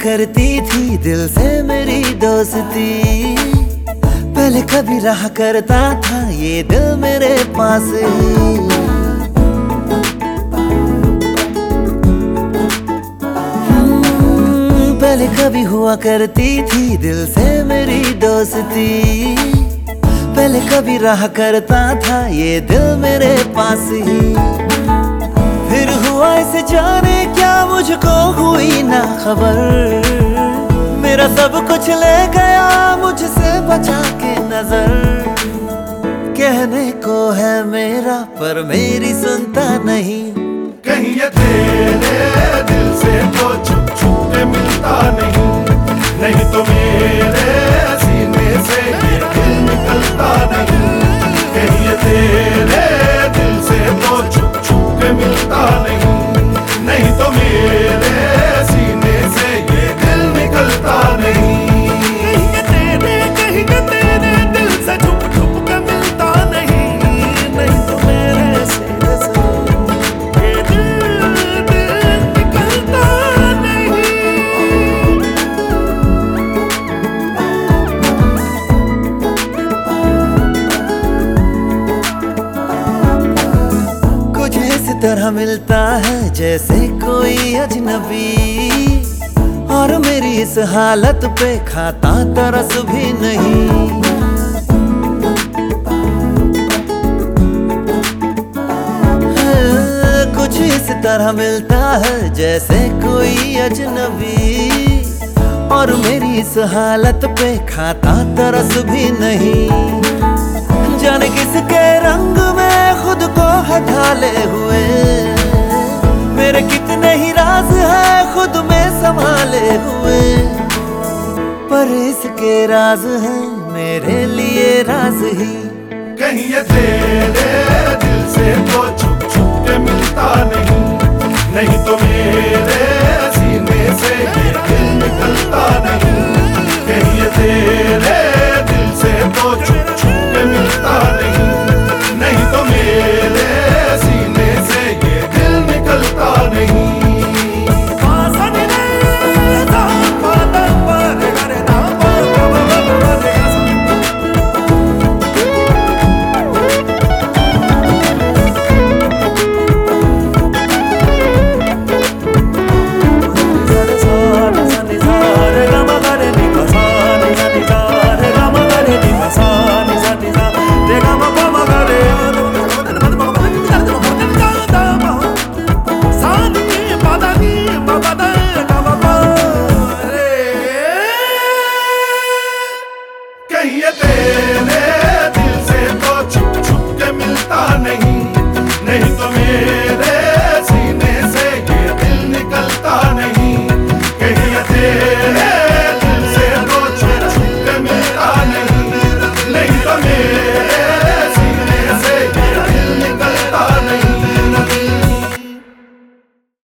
करती थी दिल से मेरी दोस्ती, पहले कभी रहा करता था ये दिल मेरे पास ही। पहले कभी हुआ करती थी दिल से मेरी दोस्ती, पहले कभी रहा करता था ये दिल मेरे पास ही। फिर हुआ इसे जाने क्या मुझको हुई ना खबर, मेरा सब कुछ ले गया मुझसे बचा के नजर। कहने को है मेरा पर मेरी सुनता नहीं, कहीं ये तेरे दिल से तो छुप छुप के मिलता नहीं, नहीं तो मेरे सीने से ये दिल निकलता नहीं। कहीं ये तेरे दिल से तो छुप छुप के मिलता नहीं, नहीं तो मेरे सीने से ये दिल निकलता नहीं। कहीं ये तेरे दिल से छुप छुप के मिलता नहीं, नहीं तो मेरे सीने से तरह मिलता है जैसे कोई अजनबी, और मेरी इस हालत पे खाता तरस भी नहीं। कुछ इस तरह मिलता है जैसे कोई अजनबी, और मेरी इस हालत पे खाता तरस भी नहीं। जाने किसके रंग में खुद को है ढाले हुए, मेरे कितने ही राज है खुद में संभाले हुए, पर इसके राज हैं मेरे लिए राज ही। कहीं ये तेरे दिल से तो छुप छुप के मिलता नहीं, नहीं तो मेरे सीने से ये दिल निकलता नहीं।